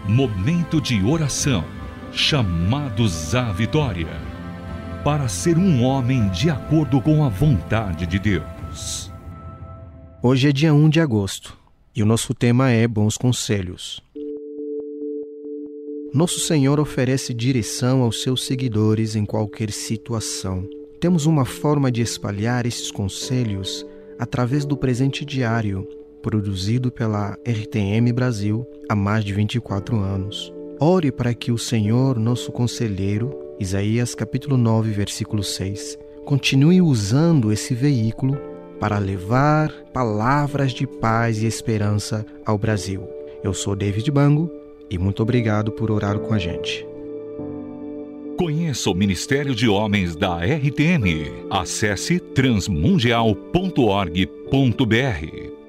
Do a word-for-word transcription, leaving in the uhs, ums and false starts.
Momento de oração, chamados à vitória, para ser um homem de acordo com a vontade de Deus. Hoje é dia um de agosto e o nosso tema é Bons Conselhos. Nosso Senhor oferece direção aos seus seguidores em qualquer situação. Temos uma forma de espalhar esses conselhos através do presente diário, produzido pela R T M Brasil há mais de vinte e quatro anos. Ore para que o Senhor, nosso conselheiro, Isaías capítulo nove, versículo seis, continue usando esse veículo para levar palavras de paz e esperança ao Brasil. Eu sou David Bango e muito obrigado por orar com a gente. Conheça o Ministério de Homens da R T M. Acesse transmundial ponto org ponto br.